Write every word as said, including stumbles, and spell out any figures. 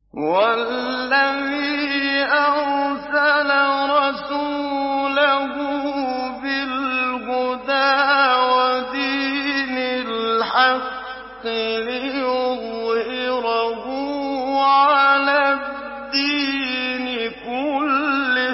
هُوَ الَّذِي أَرْسَلَ رَسُولَهُ بِالْهُدَىٰ وَدِينِ الْحَقِّ لِيُظْهِرَهُ عَلَى الدِّينِ كُلِّهِ